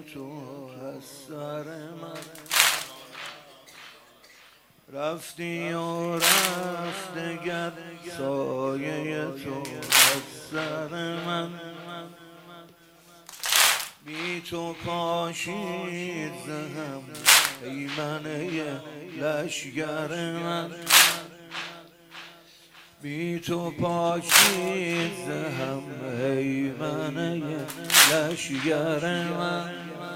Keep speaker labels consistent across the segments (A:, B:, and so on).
A: تو از سر من رفتی و رفت دگر سایه تو از سر من بی تو پاشید زهم پیمنه لشگر من بی تو پاشید زهم پیمنه لشگر من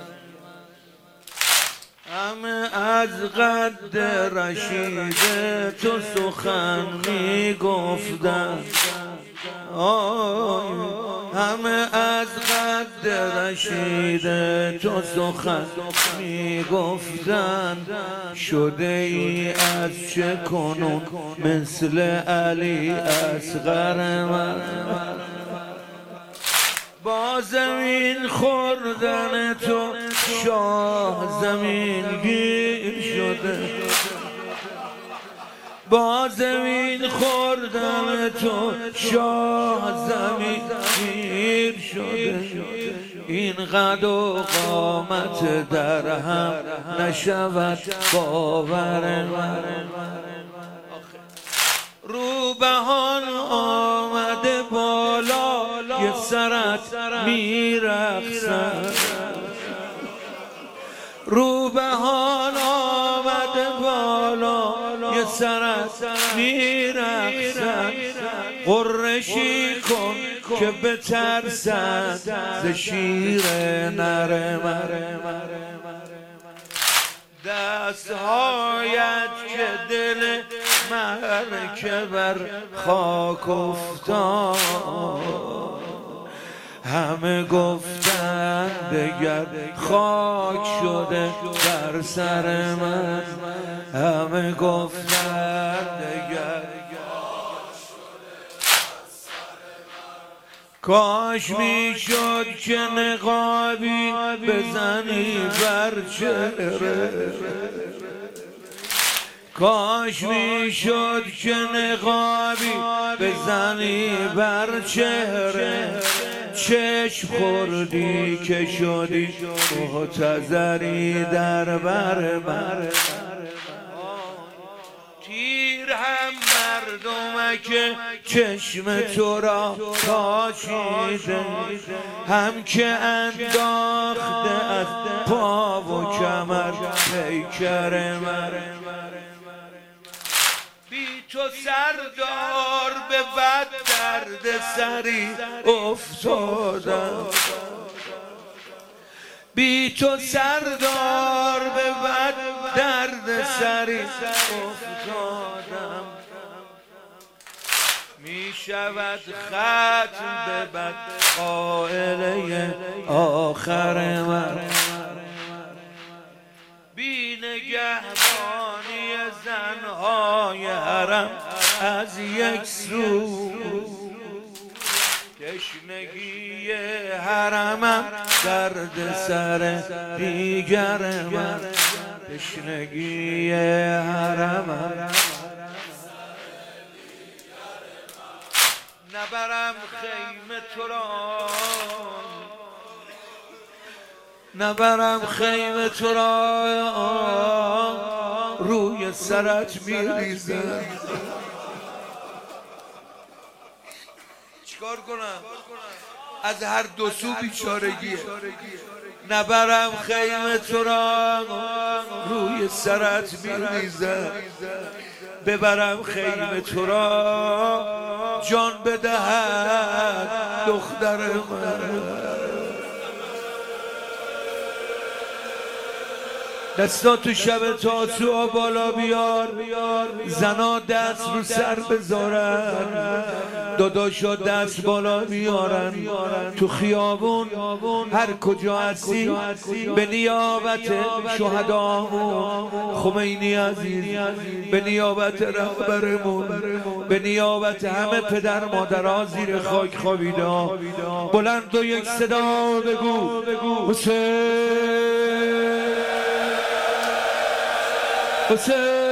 A: همه از قد رشید تو سخن می گفتن همه از قد رشید تو سخن می گفتن شده ای از چه کنون مثل علی اصغر من با زمین خوردن تو شاه زمین گیر شده با زمین خوردن تو شاه زمین گیر شده این قد و قامت در هم نشود باور من روبهان آمده بالا یه سرت میرقصد روبهان آمده بالا یه سرت میرقصد قرشی کن که بترسد ز شیر نر من دستهایت که دل مرکب بر خاک افتاد همه گفتن دگر خاک شده بر سر من همه گفتن دگر کاش میشد که نقابی بزنی بر چهره کاش میشد که نقابی بزنی بر چهره چشم خوردی که شدی محتضری در بر من تیر هم مردمک چشم تو را پاشیده هم که انداخته از پا و کمر پیکر من بی تو سردار به بد درد سری افتادم بی تو سردار به بد درد سری افتادم می شود ختم به بد قائله آخر من بی نگهبانی زنهای حرم از یک سو تشنگی حرمم درد سر دیگر من تشنگی حرمم نبرم خیمه تو را نبرم خیمه تو را روی سرت میریزم چیکار کنم از هر دو سو بیچارگیه نبرم خیمه تو را روی سرت میریزم ببرم خیمه تو را جان بدهد دختر من دستاتو شب تاسوعا بالا بیار زنا دست رو سر بذارن داداشا دست بالا بیارن تو خیابون هر کجا هستی به نیابت شهدامون خمینی عزیز به نیابت رهبرمون به نیابت همه پدر مادرها زیر خاک خوابیده بلند و یک صدا بگو حسین حسین